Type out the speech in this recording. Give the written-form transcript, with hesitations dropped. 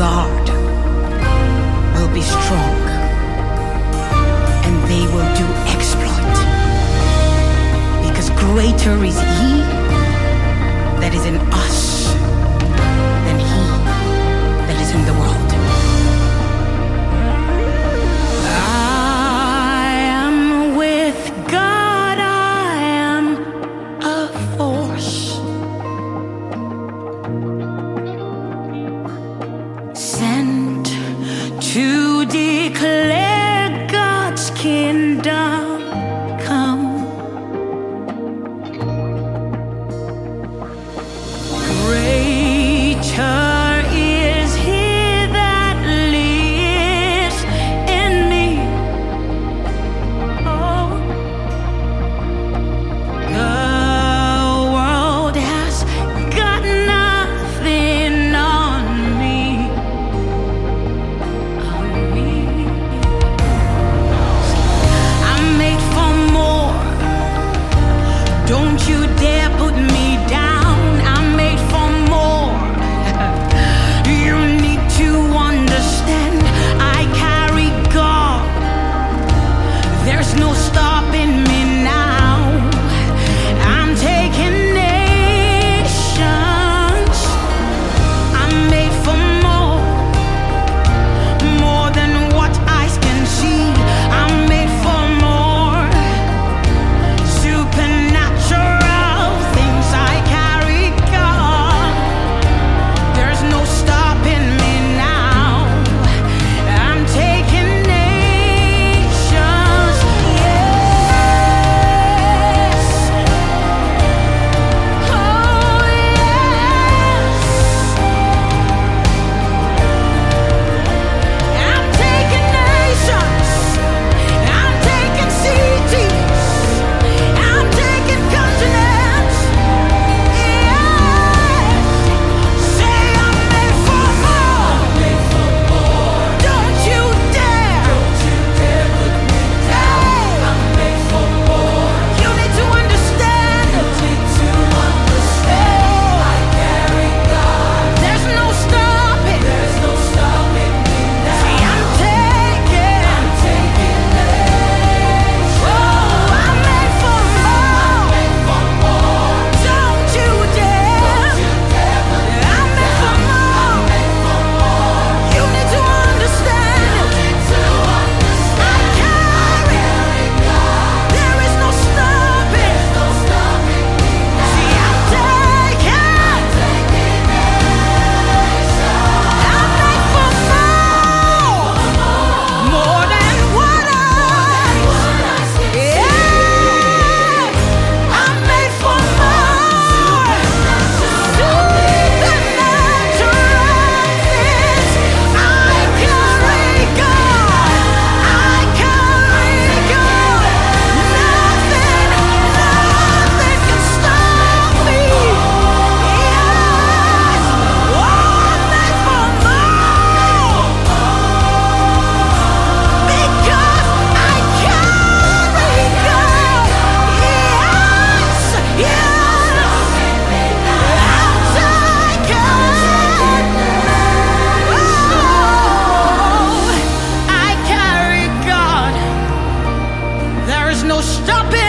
God will be strong, and they will do exploit. Because greater is He that is in us than he that is in the world. I am with God, I am a force sent to declare God's kingdom come. Greater is He that lives in me. Oh, the world has got nothing on me. I'm made for more. Don't you dare put me down. I'm made for more. You need to understand. I carry God. There's no stopping me now. I'm taking nations. I'm made for more than what eyes can see. I'm made for more. Supernatural things. I carry God. There's no stopping me now. I'm taking nations. Yes. Oh, yes. I'm taking nations. I'm taking cities. I'm taking continents. Yes. Say I'm made for more. Don't you dare. I'm made for more. You need to understand. I carry God. There's no stopping. Me now. See, I'm taking nations. Oh, I'm made for more. Don't you dare. I'm made for more. You need to understand. I carry God. There is no stopping. See, I'm taking I'm made for more than what I'm made for more. Supernatural things. I carry God. I carry God. Nothing can stop me. Yes. Oh, I'm made for more. Because I carry God. Yes. Yes. I'll take it. Oh, I carry God. There is no stopping.